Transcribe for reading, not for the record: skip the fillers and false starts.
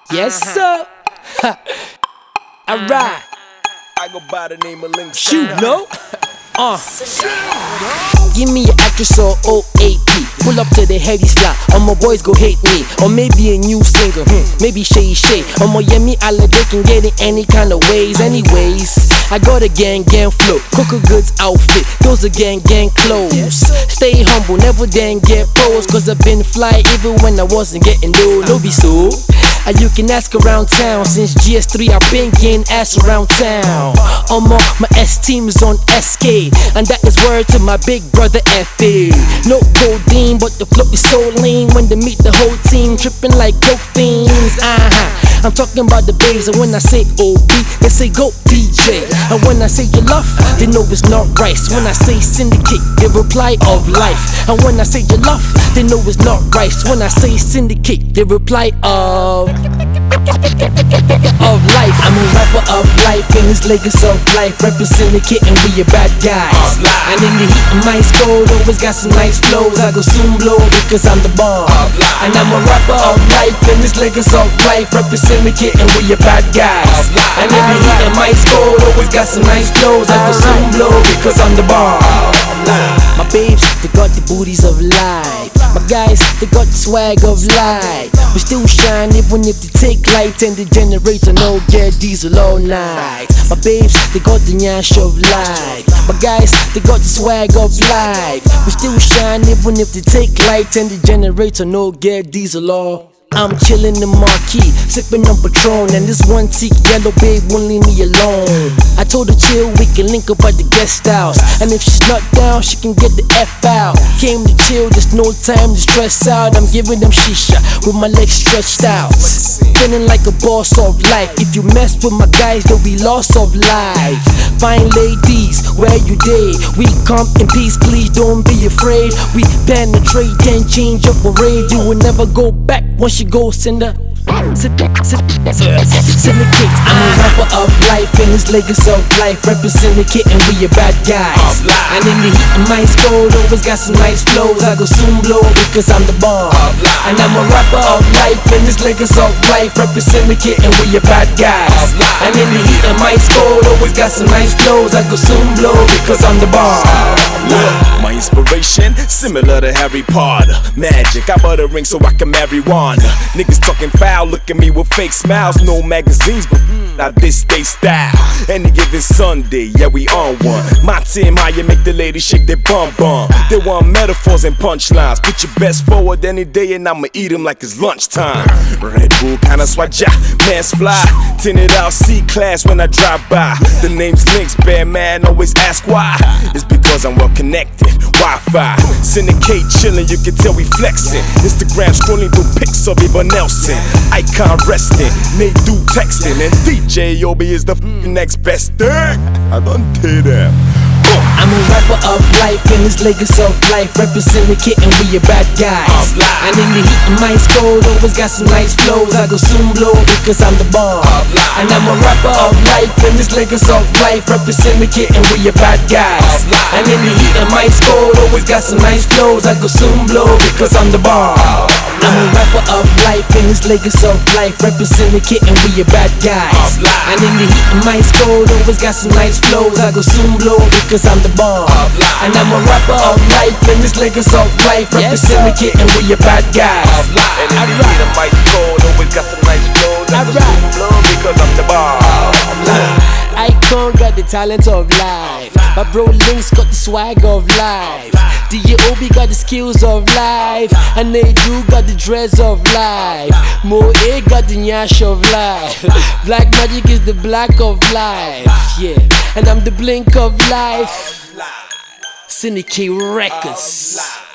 Yes, sir. Alright. I go by the name of Link. You know. Give me an actress or OAP. Pull up to the heavy slot. All my boys go hate me. Or maybe a new singer, maybe Shay Shay. Or my Yemi Alla, they can get it any kind of ways. Anyways, I got a gang flow. Coca Goods outfit, those are gang clothes. Stay humble, never then get posed. Cause I've been fly even when I wasn't getting low. No be so. You can ask around town. Since GS3 I've been getting ass around town. My S team is on SK, and that is word to my big brother FA. No codeine, but the flow is so lean. When they meet the whole team, tripping like dope fiends. I'm talking about the babes, and when I say OB, they say go DJ. And when I say you love, they know it's not right. So when I say syndicate, they reply of life. And when I say you love, they know it's not right. So when I say syndicate, they reply of life. I'm a rapper of life in this Lagos of life, represent the kid and we are bad guys. And in the heat of my skull, always got some nice flows. I go soon blow because I'm the bomb. And I'm a rapper of life in this Lagos of life, represent the kid and we are bad guys. And in the heat of my skull, always got some nice flows. I go soon blow because I'm the bomb. My babes, they got the booties of life. My guys, they got the swag of life. We still shine even if they take light, and the generator no get diesel all night. My babes, they got the nyash of life. My guys, they got the swag of life. We still shine even if they take light, and the generator no get diesel all. I'm chillin' in Marquee, sippin' on Patron, and this one teak yellow babe won't leave me alone. I told her chill, we can link up at the guest house, and if she's not down, she can get the F out. Came to chill, there's no time to stress out. I'm giving them shisha with my legs stretched out, feeling like a boss of life. If you mess with my guys, they'll be lost of life. Fine ladies, where you day? We come in peace, please don't be afraid. We penetrate and change your parade. You will never go back once you go syndicate. I'm a rapper of life in this Lagos of life, represent the kid and we are bad guys. And in the heat of my skull, always got some nice flows. I go soon blow because I'm the bomb. And I'm a rapper of life in this Lagos of life, represent the kid and we are bad guys. And in the heat of my skull, always got some nice flows. I go soon blow because I'm the bomb. My inspiration, similar to Harry Potter. Magic, I bought a ring so I can marry Wanda. Niggas talking foul, look at me with fake smiles. No magazines, but now this they style. Any given Sunday, yeah, we on one. My team, how you make the ladies shake their bum bum. They want metaphors and punchlines. Put your best forward any day and I'ma eat them like it's lunchtime. Red Bull kinda swatcha, man's fly. Tinted out C-class when I drive by. The name's Links, bad man, always ask why. It's because I'm well connected, Wi-Fi. Syndicate chillin', you can tell we flexin'. Instagram scrolling through pics of Eva Nelson. Icon resting, Nate do texting, and DJ Obi is the next best thing. I done did that. I'm a rapper of life in this Lagos of life, represent the kid and we are bad guys. And in the heat of my skull, always got some nice flows. I go soon blow because I'm the bomb. And I'm a rapper of life in this Lagos of life, represent the kid and we are bad guys. And in the heat of my skull, always got some nice flows. I go soon blow because I'm the bomb. I'm a rapper of life in this Lagos of life, represent the kid and we are bad guys. And in the heat of my skull, always got some nice flows. I go soon blow because I'm the bomb. And I'm a rapper of life in this Lagos of life, represent the kid and we are bad guys. And in the heat of my skull, always got some nice flows. I go soon blow because I'm the bomb. Icon got the talent of life. My bro Links got the swag of life. D.O.B. got the skills of life. And they do got the dreads of life. Moe got the nyash of life. Black Magic is the black of life. Yeah, and I'm the blink of life. Syndicate Records.